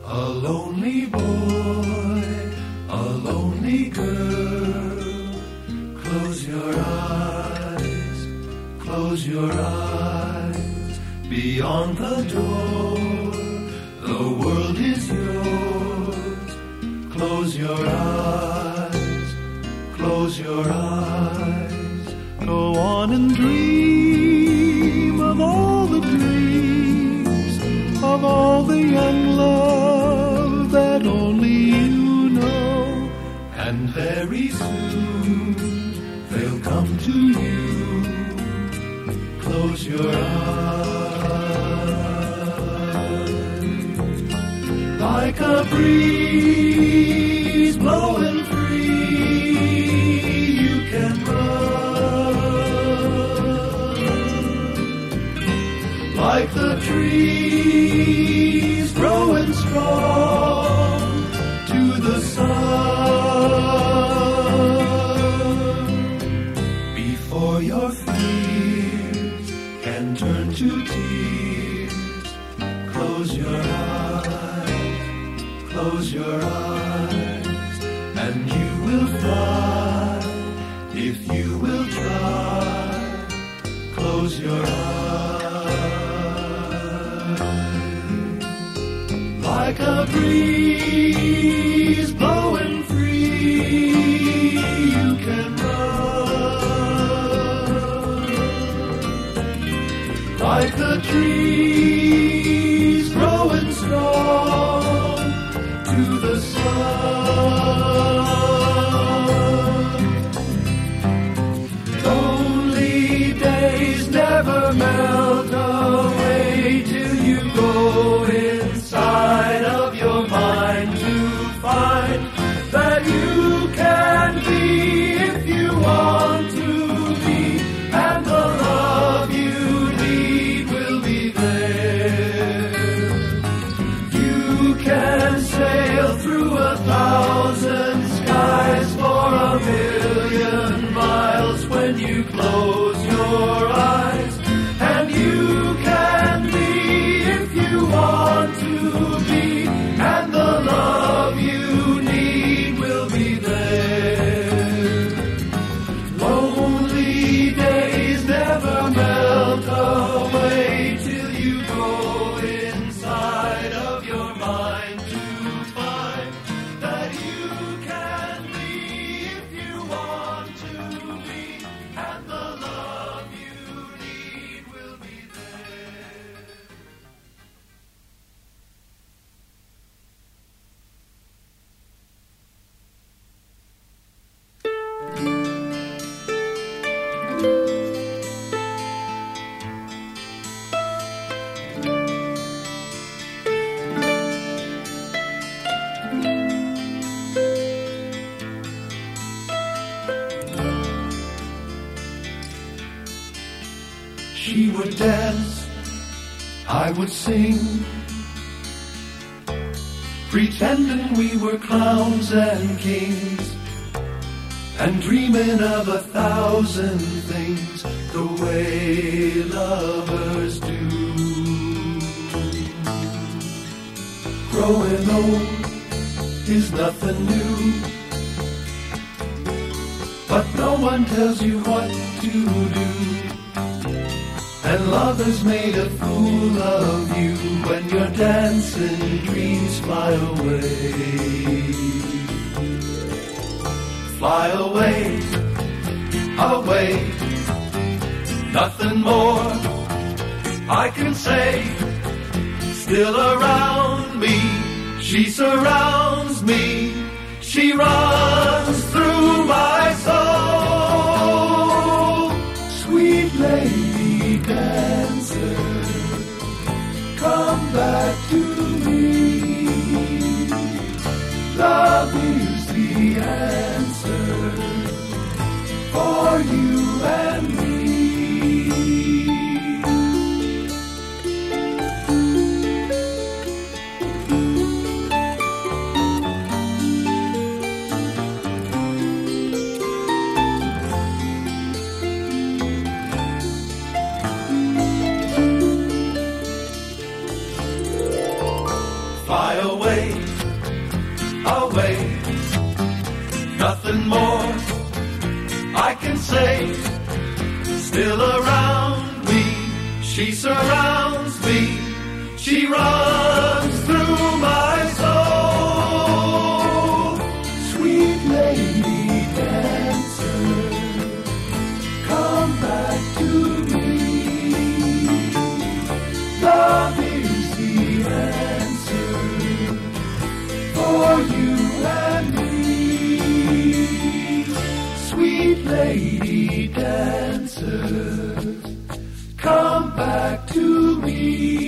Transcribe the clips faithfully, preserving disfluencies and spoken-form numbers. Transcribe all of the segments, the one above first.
A lonely boy, a lonely girl. Close your eyes, close your eyes. Beyond the door, the world is yours. Close your eyes, close your eyes. Go on and dream of all the dreams, of all the young love that only you know. And very soon they'll come to you. Close your eyes. Like a breeze blowing free, you can run. Like the trees growing strong to the sun. Before your fears can turn to tears, close your eyes, close your eyes, and you will fly if you will try. Close your eyes. Like a breeze blowing free, you can run. Like the trees growing strong to the sun. Lonely days never melt away till you go inside of your mind to find that you can be if you want to be, and the love you need will be there. You can sail through a thousand skies for a million miles when you close your eyes, and you can be if you want to be, and the love you need will be there. Lonely days never melt away till you go inside of your mind to find that you can be if you want to be, and the love you need will be there. She would dance, I would sing, pretending we were clowns and kings, and dreaming of a thousand things the way lovers do. Growing old is nothing new, but no one tells you what to do. And love has made a fool of you when your dancing dreams fly away. Fly away, away, nothing more I can say. Still around me, she surrounds me, she runs through my soul. Sweet lady dancer, come back to me. Love is the answer for you and me. Fly away, runs through my soul. Sweet lady dancer, come back to me. Love is the answer for you and me. Sweet lady dancer, come back to me.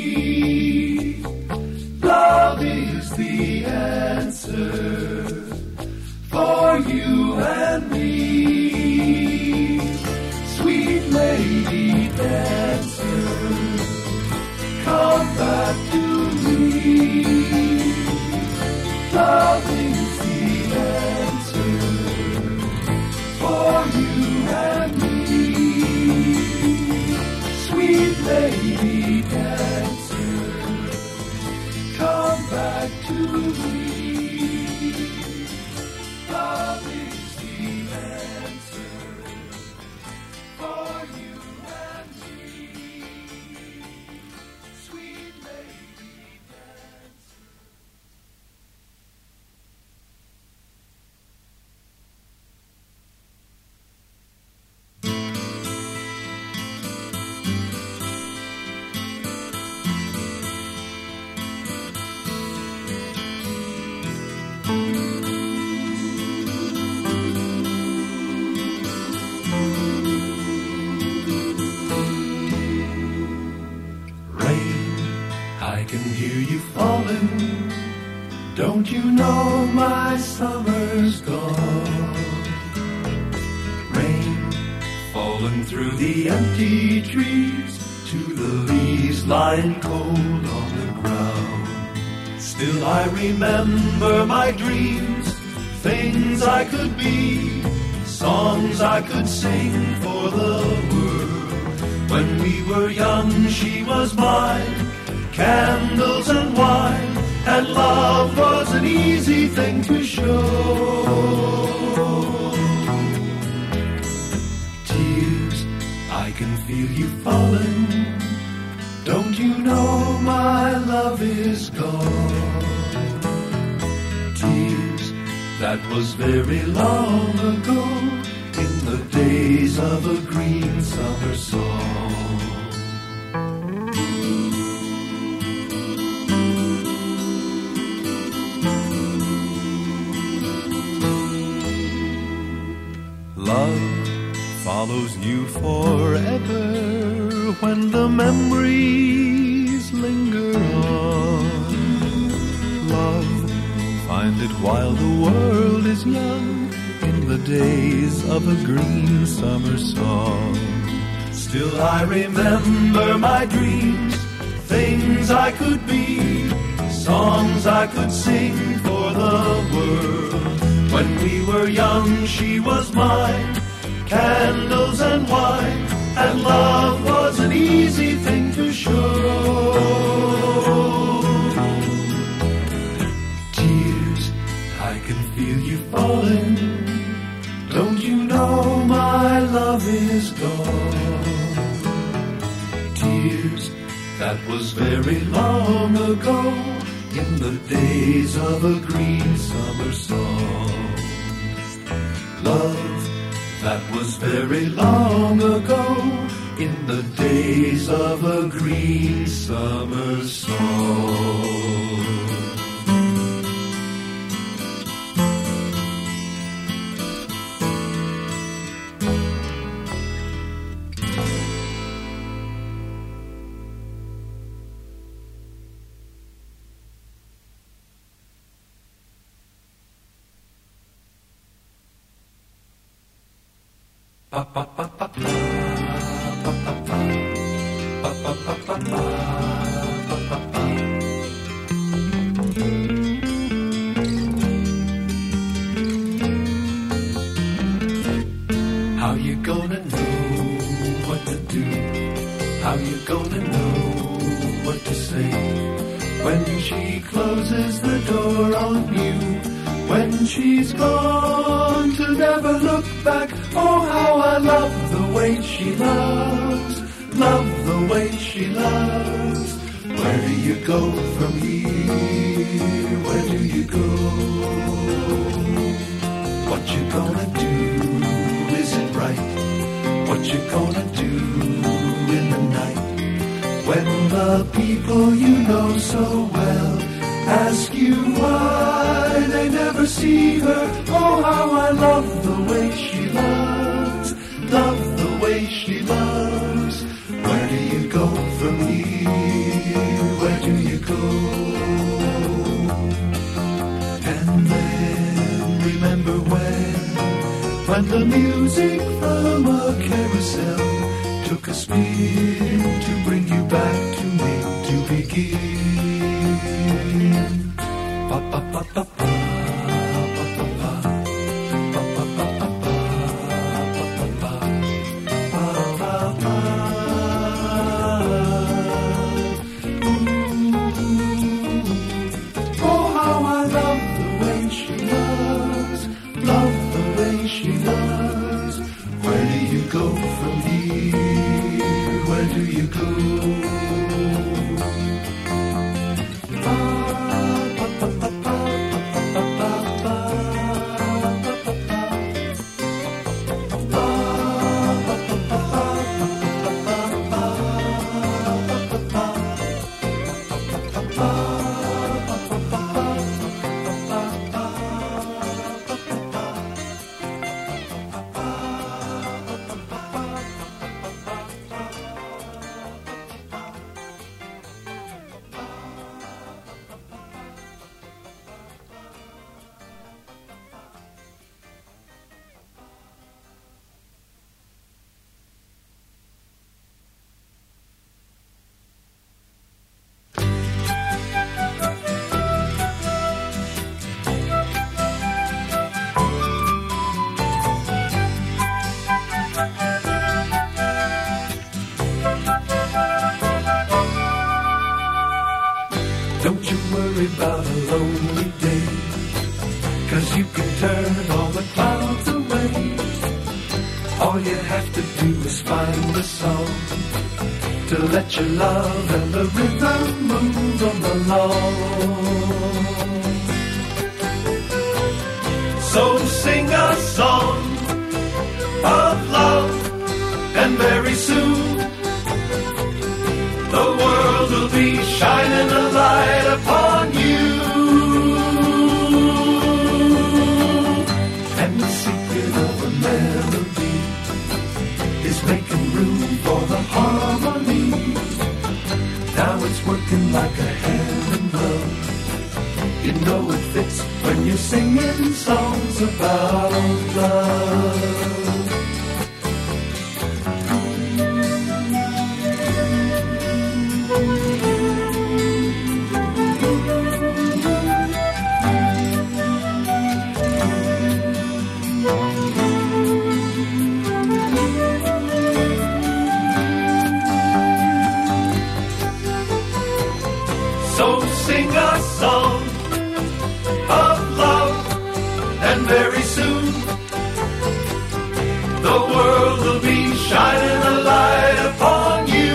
Love is the answer for you and me. Sweet lady dancer, come back to me. Love is the answer for you and me. Sweet lady dancer, come back to me. Love is the answer for you and me. Sweet lady dancer. I can hear you falling. Don't you know my summer's gone? Rain falling through the empty trees to the leaves lying cold on the ground. Still I remember my dreams, things I could be, songs I could sing for the world. When we were young she was mine, candles and wine, and love was an easy thing to show. Tears, I can feel you falling. Don't you know my love is gone? Tears, that was very long ago, in the days of a green summer song. Love follows you forever when the memories linger on. Love, find it while the world is young, in the days of a green summer song. Still I remember my dreams, things I could be, songs I could sing for the world. When we were young she was mine, candles and wine, and love was an easy thing to show. Tears, I can feel you falling. Don't you know my love is gone? Tears, that was very long ago, in the days of a green summer song. Love, that was very long ago, in the days of a green summer song. Pa pa pa pa pa pa pa pa pa pa pa pa pa pa. How you gonna know what to do? How you gonna know what to say when she closes the door on you? When she's gone to never look back. Oh, how I love the way she loves, love the way she loves. Where do you go from here? Where do you go? What you gonna do? Is it right? What you gonna do in the night? When the people you know so well ask you why they never see her. Oh, how I love the way she loves, love the way she loves. Where do you go from here? Where do you go? And then remember when, when the music from a carousel took a spin to bring you back to me to begin. Pa pa pa pa pa. Don't you worry about a lonely day, 'cause you can turn all the clouds away. All you have to do is find a song to let your love and the rhythm move on the lawn. So sing a song of love, and very soon the world will be shining a light upon you. And the secret of a melody is making room for the harmony. Now it's working like a hand in glove. You know it fits when you're singing songs about love. So sing a song of love, and very soon the world will be shining a light upon you.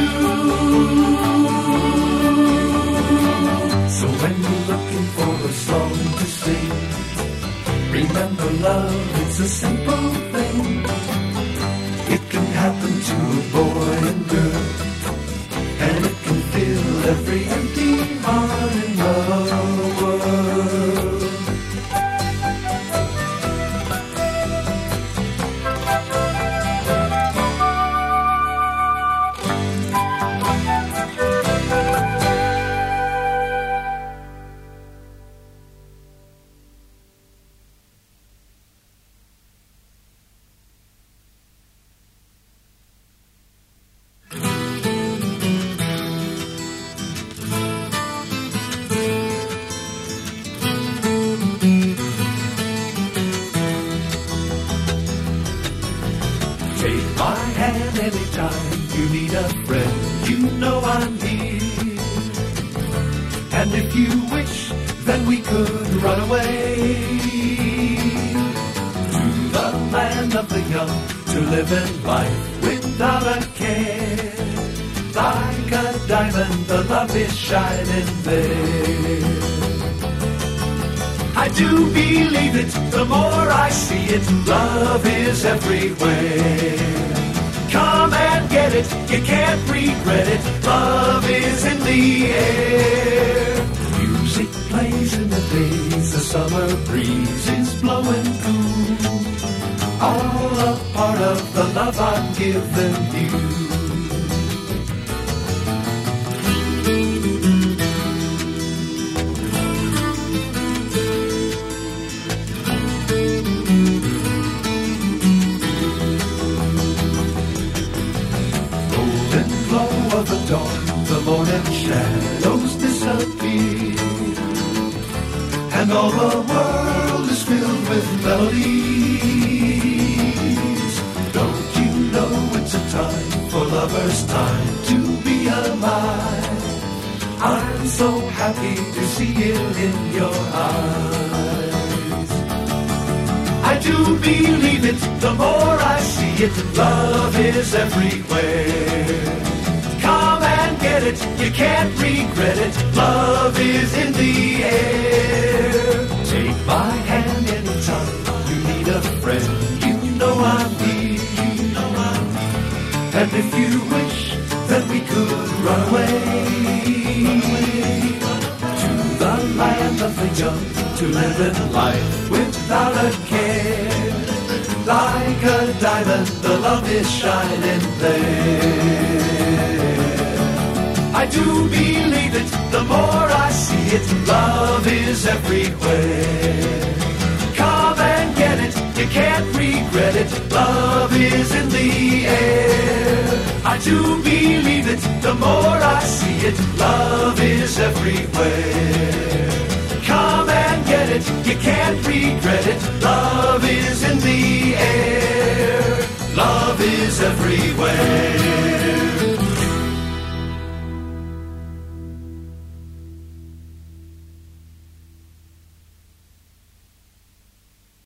So when you're looking for a song to sing, remember love, it's a simple thing. It can happen to a boy and girl, and it can fill every empty heart in the world. Take my hand anytime you need a friend. You know I'm here. And if you wish, then we could run away to the land of the young, to live in life without a care, like a diamond, the love is shining there. I do believe it, the more I see it, love is everywhere. Come and get it, you can't regret it, love is in the air. Music plays in the days, the summer breeze is blowing through. All a part of the love I'm giving you. Golden glow of the dawn, the morning shadows disappear, and all the world is filled with melodies. Don't you know it's a time for lovers' time to be alive? I'm so happy to see it in your eyes. I do believe it, the more I see it, love is everywhere. Come and get it, you can't regret it, love is in the air. Take my hand anytime you need a friend, you know I'm here. And if you wish that we could run away to the land of the young, to live in life without a care, like a diamond, the love is shining there. I do believe it, the more I see it, love is everywhere. Come and get it, you can't regret it, love is in the air. I do believe it, the more I see it, love is everywhere. Come and get it, you can't regret it, love is in the air. Love is everywhere.